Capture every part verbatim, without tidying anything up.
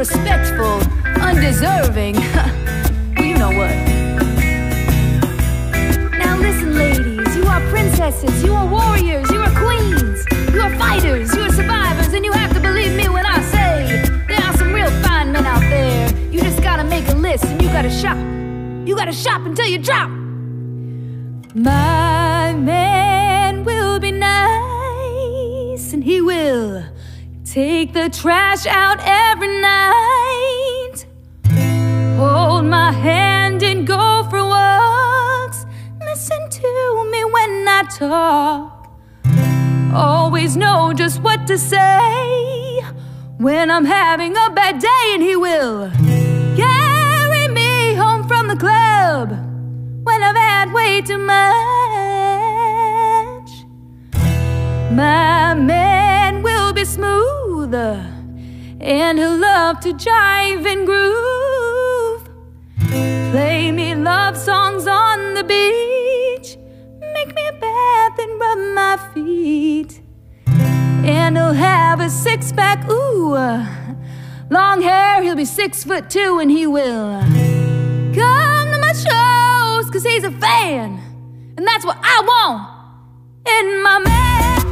disrespectful, undeserving. Well, you know what? Now listen, ladies, you are princesses, you are warriors, you are queens, you are fighters, you are survivors, and you have to believe me when I say there are some real fine men out there. You just gotta make a list and you gotta shop. You gotta shop until you drop. My man will be nice, and he will take the trash out every night, hold my hand and go for walks, listen to me when I talk, always know just what to say when I'm having a bad day. And he will carry me home from the club when I've had way too much. My man will be smooth, and he'll love to jive and groove, play me love songs on the beach, make me a bath and rub my feet, and he'll have a six-pack, ooh, long hair, he'll be six foot two, and he will come to my shows, cause he's a fan, and that's what I want in my man.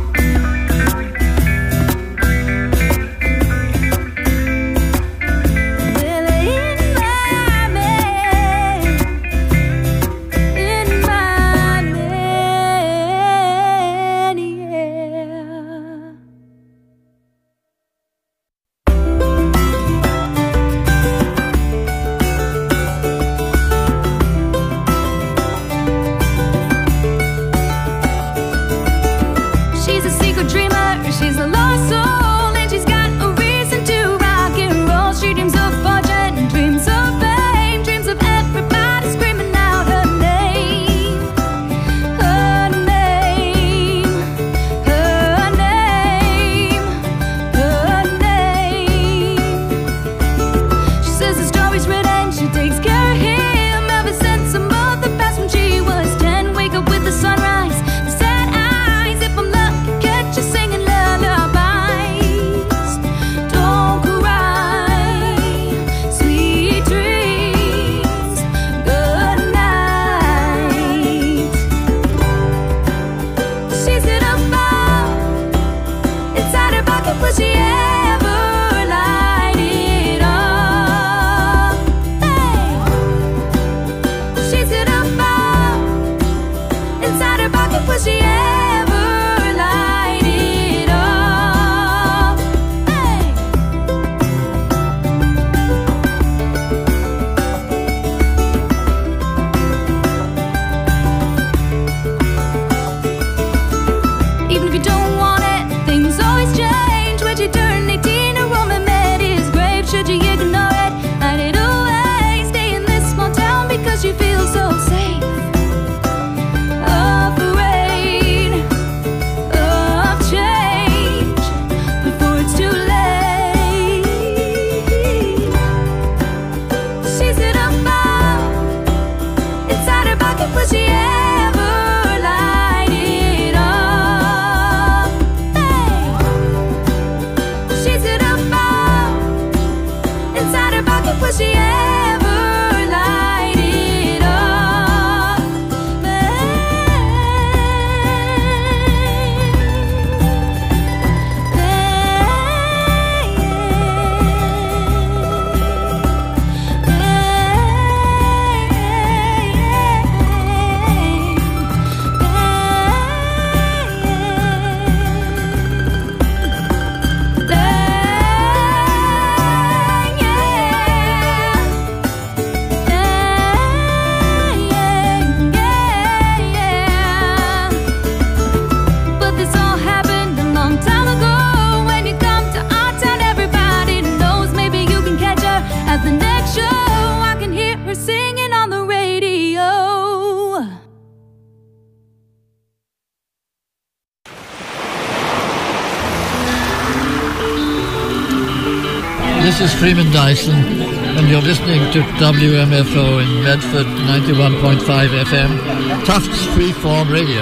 This is Freeman Dyson, and you're listening to W M F O in Medford, ninety-one point five F M, Tufts Freeform Radio.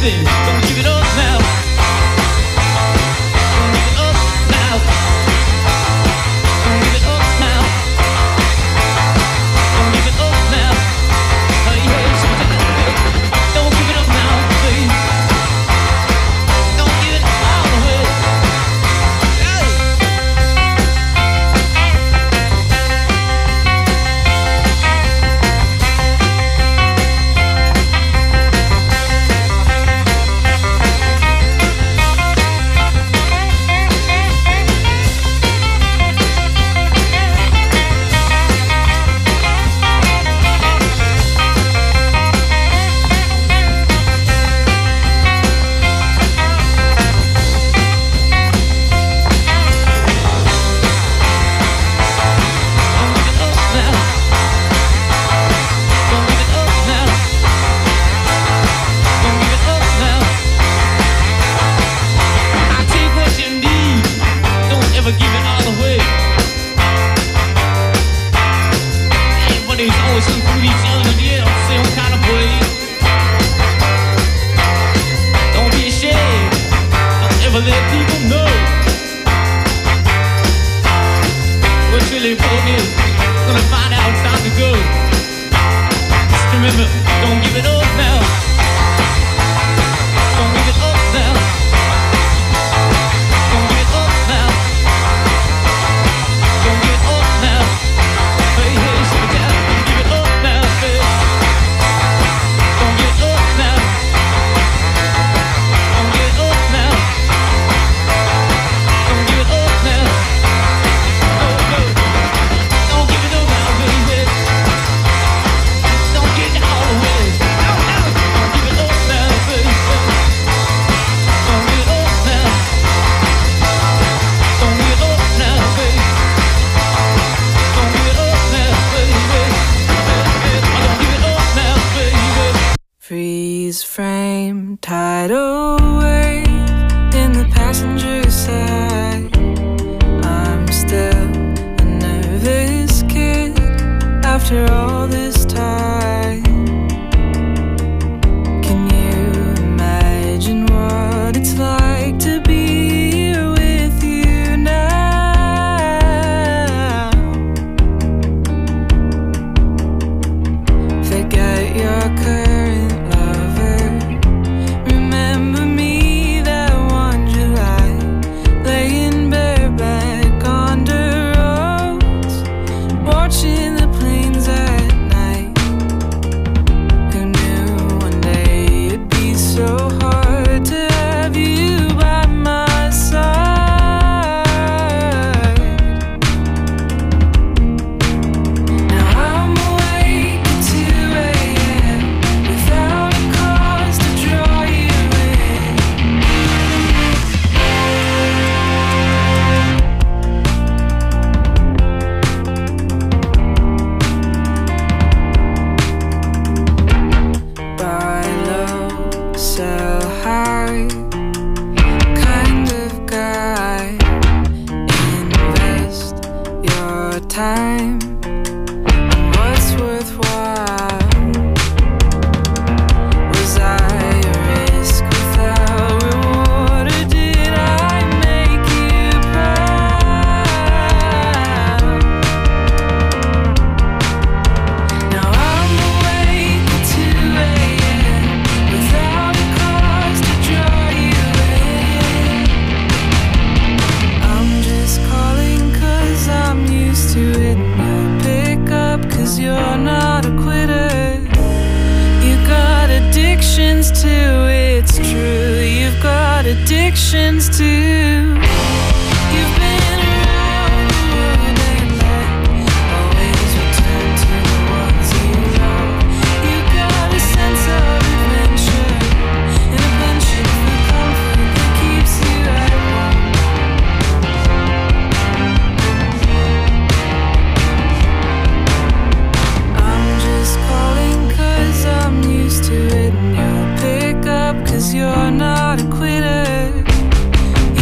baby, don't give it up now. Don't give it up now. Don't give it up now. Don't give it up now. Hey, hey, don't give it up now, baby. Don't give it all away. You're not a quitter.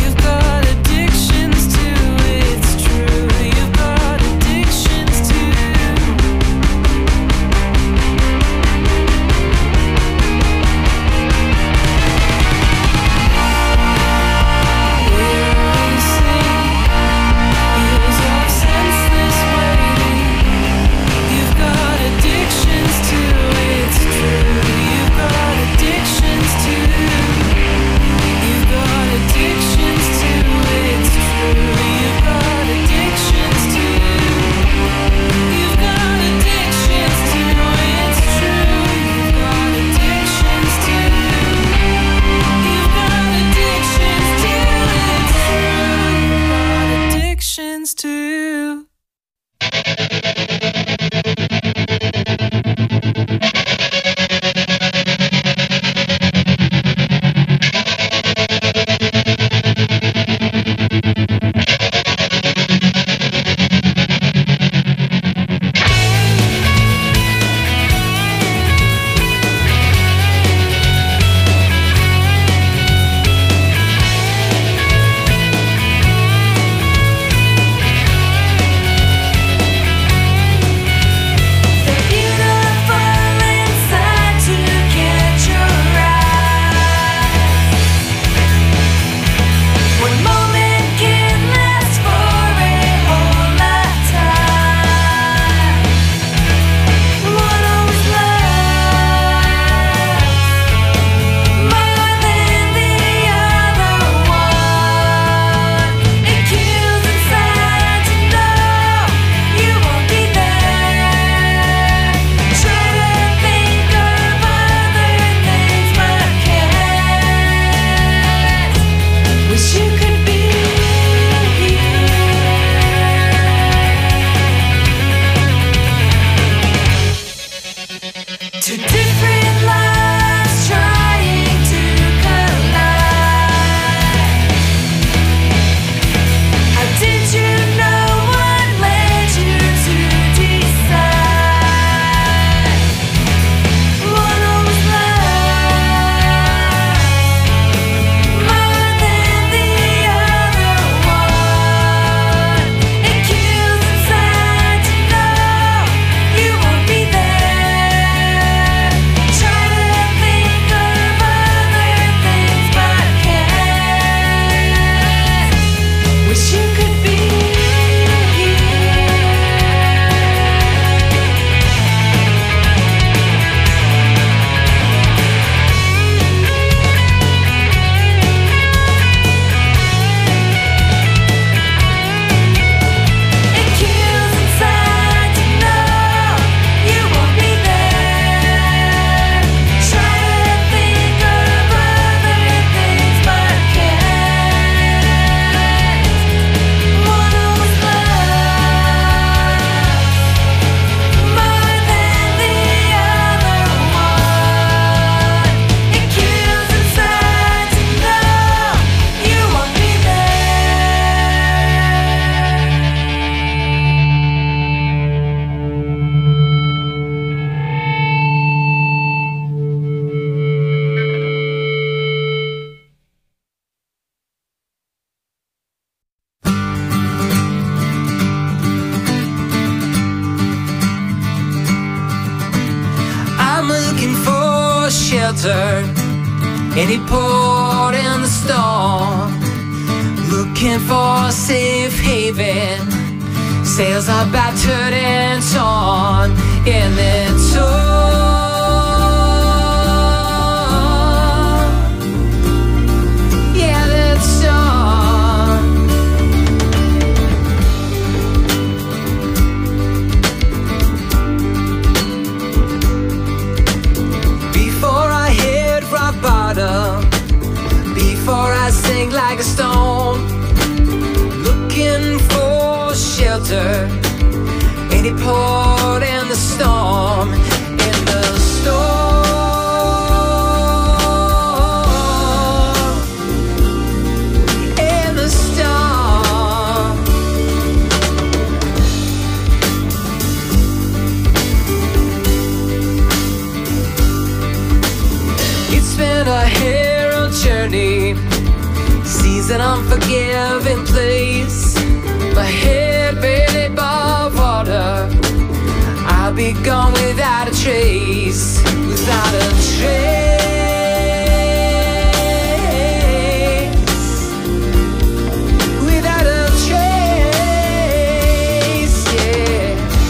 any port in the storm, looking for a safe haven. Sails are battered and torn in the storm. Yeah, the storm. Before I hit rock bottom, before I sink like a stone, looking for shelter, any port in the storm, in the storm, in the storm. It's been a hero journey, seas an unforgiving place. My head barely above water, I'll be gone without a trace, without a trace, without a trace, yeah.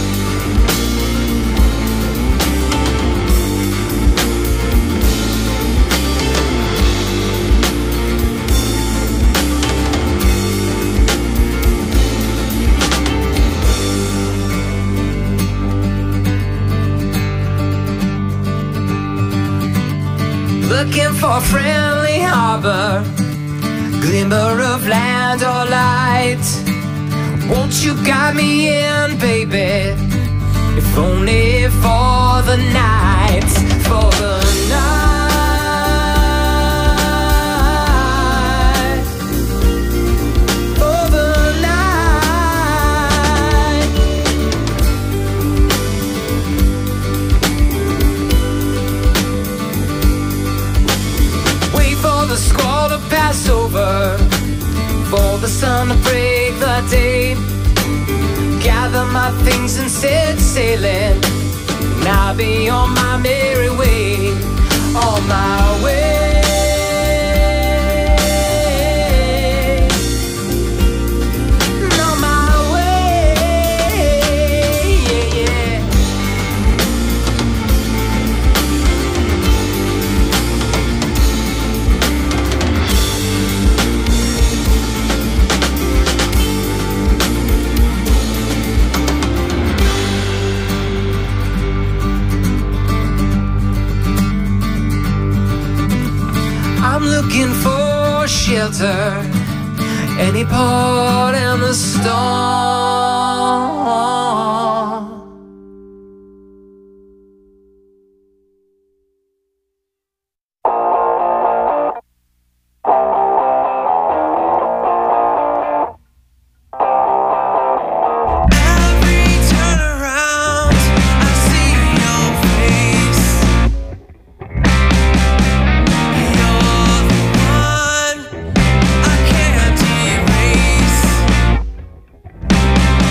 Looking for a friendly harbor, glimmer of land or light. Won't you guide me in, baby? If only for the night, for the night, for the night. Wait for the squall to pass over, for the sun to break the day. Gather my things and set sailing, and I'll be on my merry way, on my way, on my way, yeah, yeah. I'm looking for shelter, any port in the storm. Every turnaround, I see your face. You're the one I can't erase.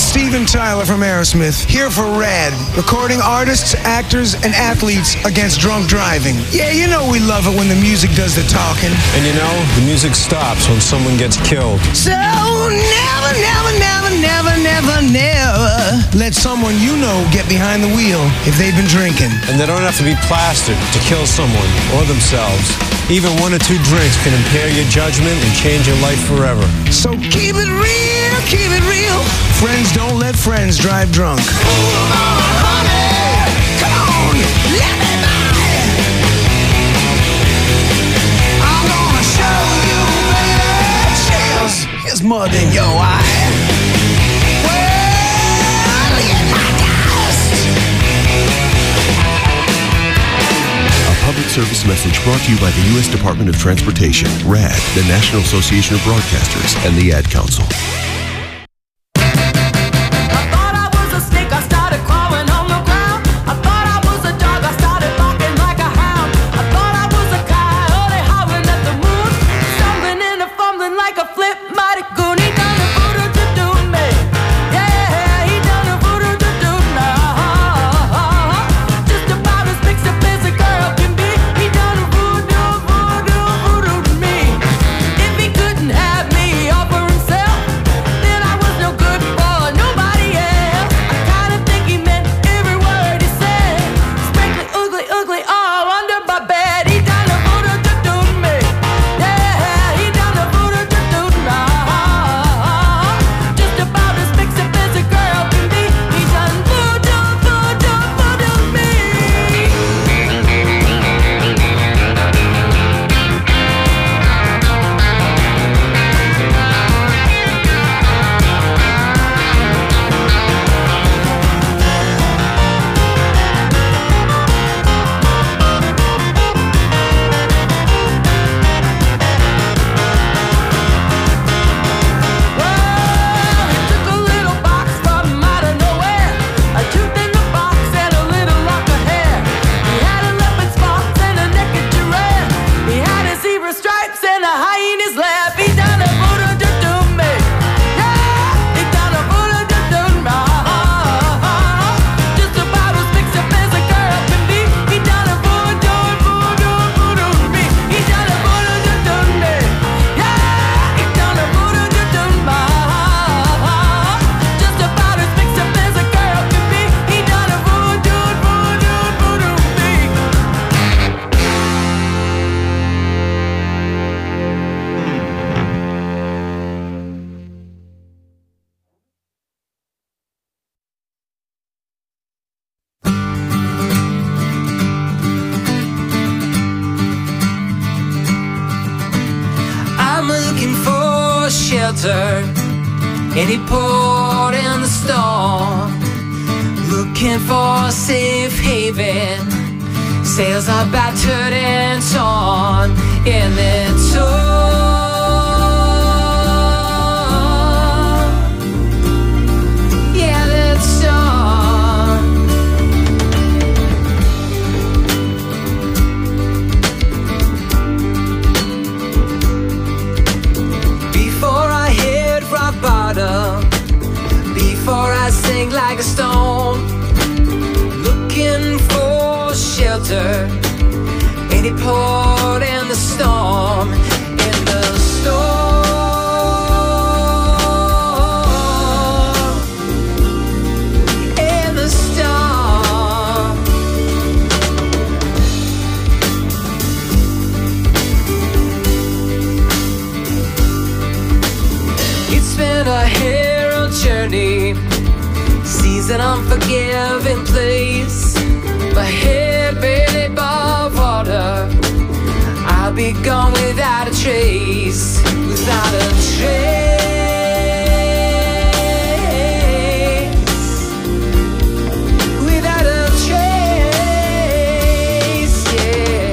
Steven Tyler from Aerosmith, here for RAD, recording artists, actors, and athletes against drunk driving. Yeah, you know we love it when the music does the talking. And you know, the music stops when someone gets killed. So never, never, never, never, never, never let someone you know get behind the wheel if they've been drinking. And they don't have to be plastered to kill someone or themselves. Even one or two drinks can impair your judgment and change your life forever. So keep it real, keep it real. Friends don't let friends drive drunk. Ooh, honey, come on, let me by. I'm gonna show you, baby. Cheers, here's mud in your eye. Well, get my dust. A public service message brought to you by the U S Department of Transportation, RAD, the National Association of Broadcasters, and the Ad Council. Any port in the storm, looking for a safe haven. Sails are battered and torn in the storm. Yeah, the storm. Before I hit rock bottom, before I sink like a stone, looking for shelter, any port in the storm, in the storm, in the storm. It's been a hero journey, seas an unforgiving place. My head barely above water, I'll be gone without a trace, without a trace, without a trace, yeah.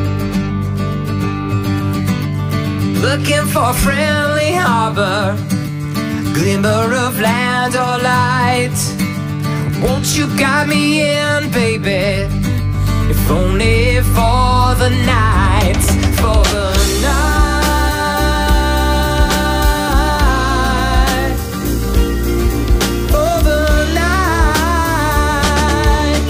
Looking for a friendly harbor, glimmer of land or light. Won't you guide me in, baby? If only for the night, for the night, for the night.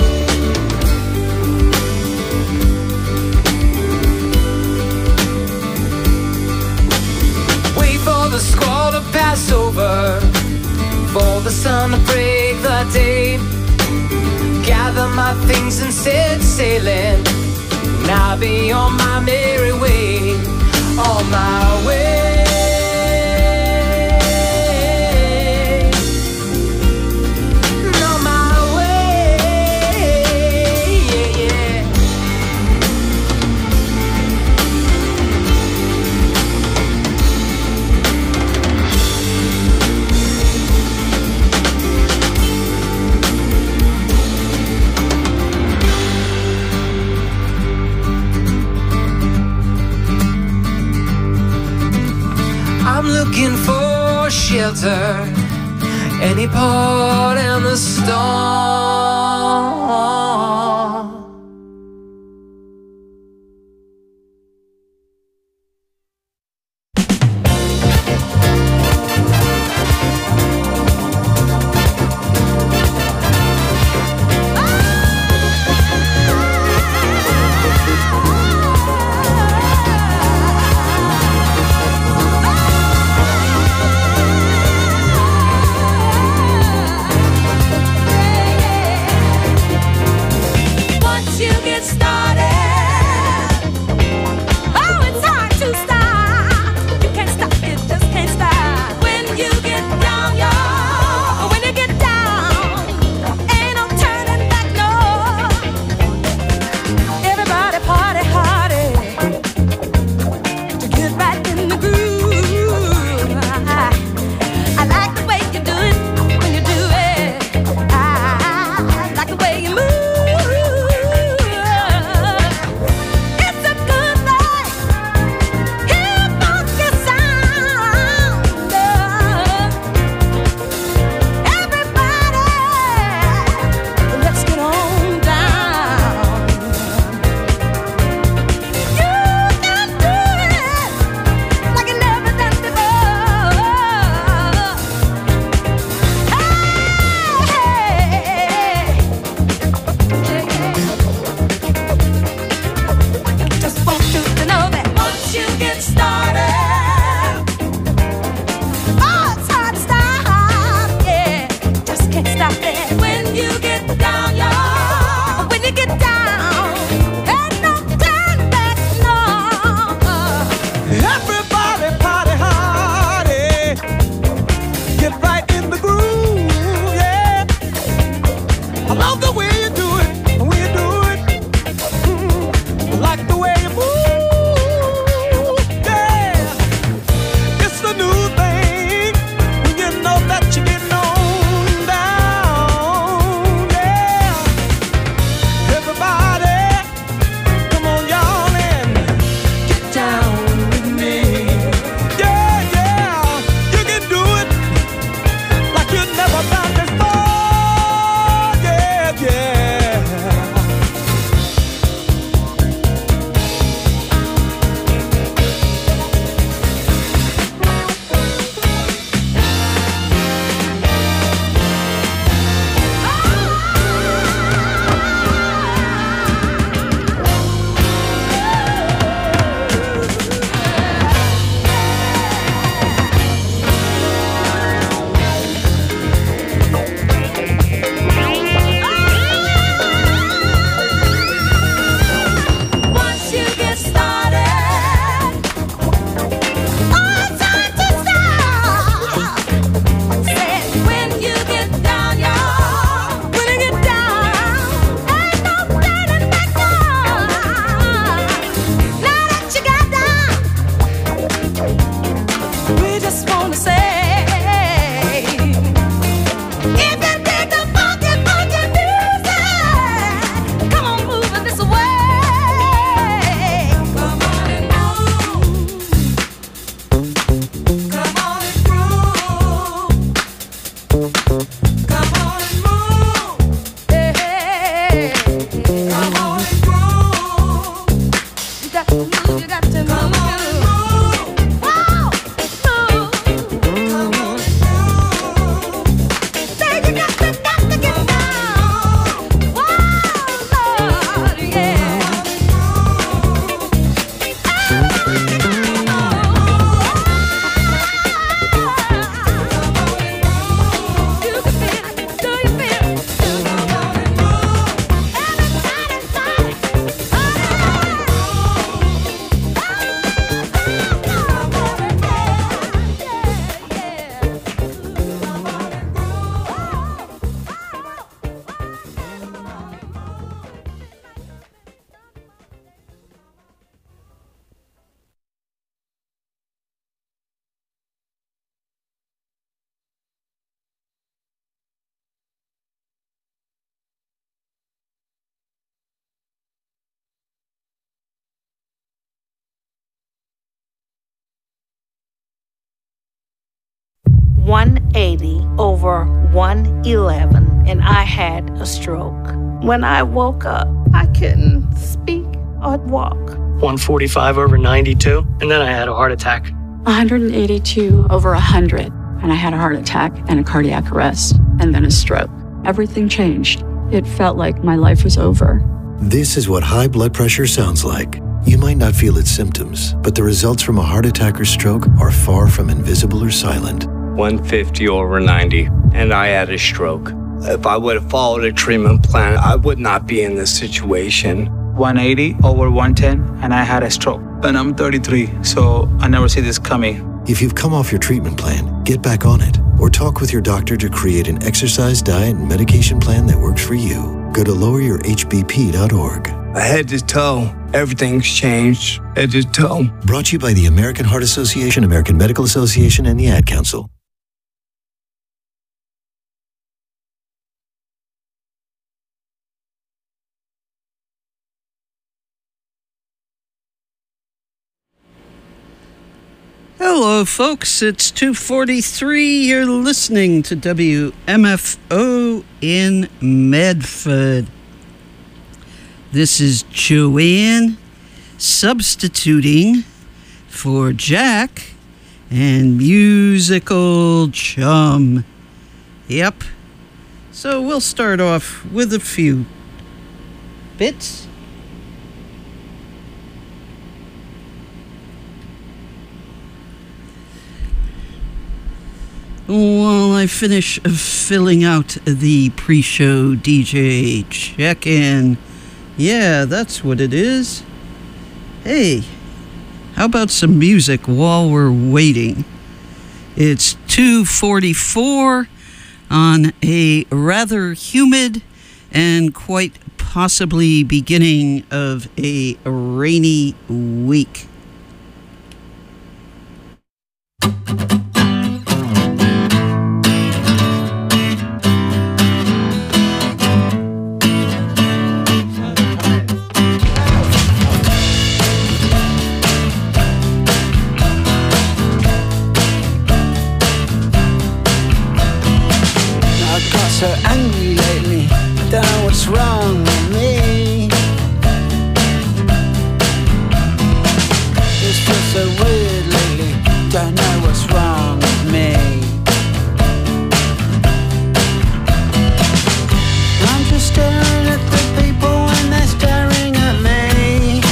Wait for the squall to pass over, for the sun to break the day. Gather my things and set sailing, and I'll be on my merry way, on my way, on my way, yeah, yeah. I'm looking for shelter, any port in the storm. Yeah. one eighty over one eleven, and I had a stroke. When I woke up, I couldn't speak or walk. one forty-five over ninety-two, and then I had a heart attack. one eighty-two over one hundred, and I had a heart attack and a cardiac arrest, and then a stroke. Everything changed. It felt like my life was over. This is what high blood pressure sounds like. You might not feel its symptoms, but the results from a heart attack or stroke are far from invisible or silent. one fifty over ninety, and I had a stroke. If I would have followed a treatment plan, I would not be in this situation. one eighty over one ten, and I had a stroke. And I'm thirty-three, so I never see this coming. If you've come off your treatment plan, get back on it, or talk with your doctor to create an exercise, diet, and medication plan that works for you. Go to lower your h b p dot org. Head to toe, everything's changed. Head to toe. Brought to you by the American Heart Association, American Medical Association, and the Ad Council. Hello, folks. It's two forty-three. You're listening to W M F O in Medford. This is Joanne substituting for Jack and Musical Chum. Yep. So we'll start off with a few bits. While I finish filling out the pre-show D J check-in. Yeah, that's what it is. Hey, how about some music while we're waiting? It's two forty-four on a rather humid and quite possibly beginning of a rainy week. So angry lately, don't know what's wrong with me. This feels so weird lately, don't know what's wrong with me. I'm just staring at the people and they're staring at me,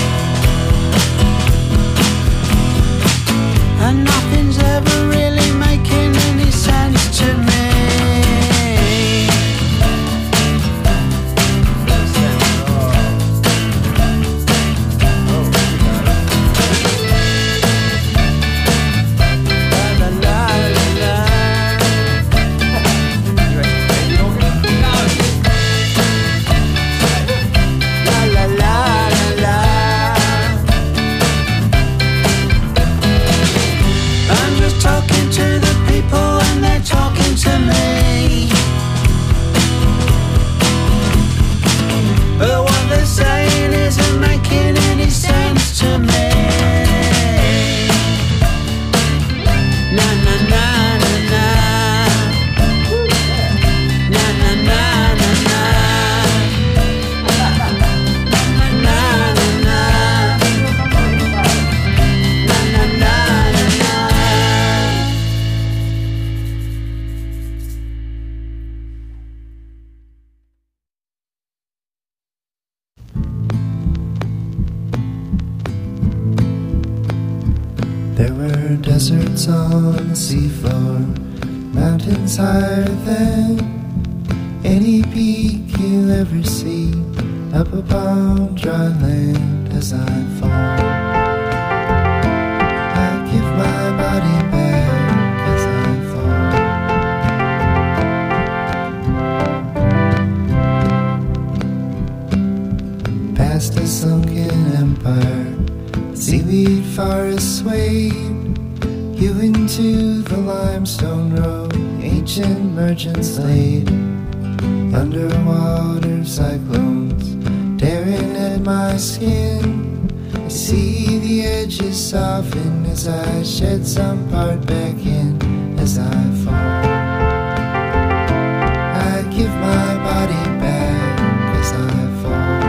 and nothing's ever really making any sense to me. over deserts on the seafloor, mountains higher than any peak you'll ever see, up upon dry land as I fall. I give my body back as I fall. Past a sunken empire, seaweed forests swayed you into the limestone road, ancient merchants laid underwater cyclones tearing at my skin. I see the edges soften as I shed some part back in as I fall. I give my body back as I fall.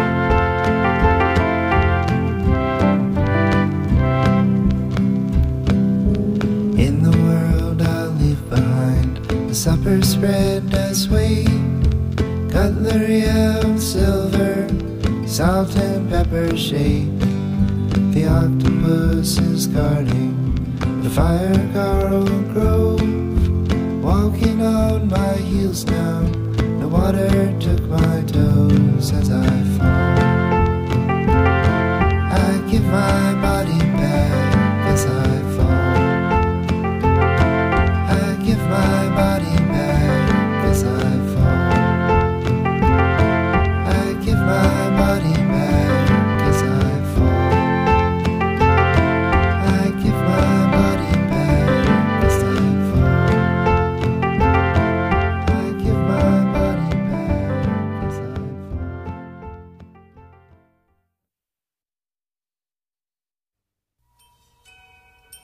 In the world I'll leave behind, the supper spread does wait, cutlery of silver, salt and pepper shade. The octopus is guarding the fire coral grove, walking on my heels now. The water took my toes as I fall. I give my body back as I fall. I give my body back as I fall. I give my body back as I fall. I give my body back as I fall. I give my body back as I fall.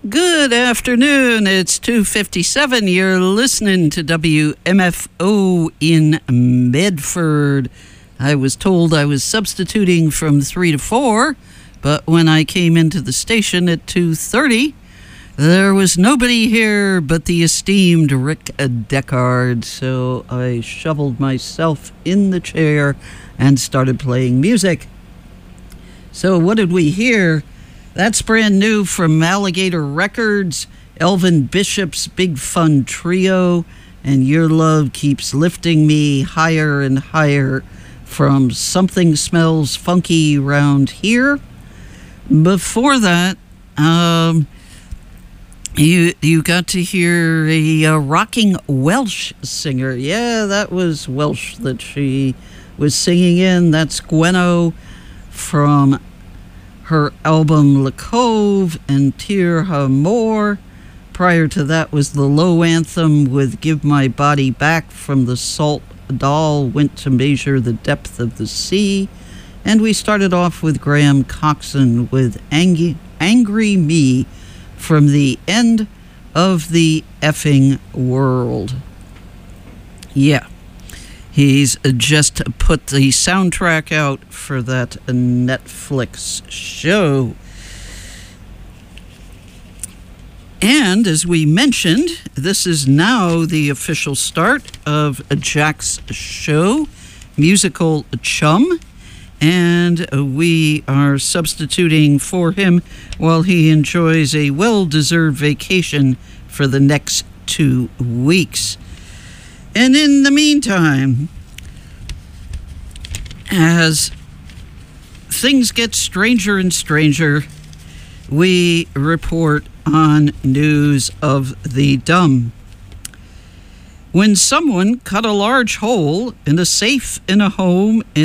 Good afternoon. It's two fifty-seven. You're listening to W M F O in Medford. I was told I was substituting from three to four, but when I came into the station at two thirty, there was nobody here but the esteemed Rick Deckard, so I shoveled myself in the chair and started playing music. So what did we hear? That's brand new from Alligator Records, Elvin Bishop's Big Fun Trio, and Your Love Keeps Lifting Me Higher and Higher from Something Smells Funky Round Here. Before that, um, you you got to hear a, a rocking Welsh singer. Yeah, that was Welsh that she was singing in. That's Gwenno from her album La Cove and Tir Ha More. Prior to that was the Low Anthem with Give My Body Back from the Salt Doll, Went to Measure the Depth of the Sea. And we started off with Graham Coxon with Ang- Angry Me from the End of the Effing World. Yeah. He's just put the soundtrack out for that Netflix show. And as we mentioned, this is now the official start of Jack's show, Musical Chum. And we are substituting for him while he enjoys a well-deserved vacation for the next two weeks. And in the meantime, as things get stranger and stranger, we report on news of the dumb. When someone cut a large hole in a safe in a home in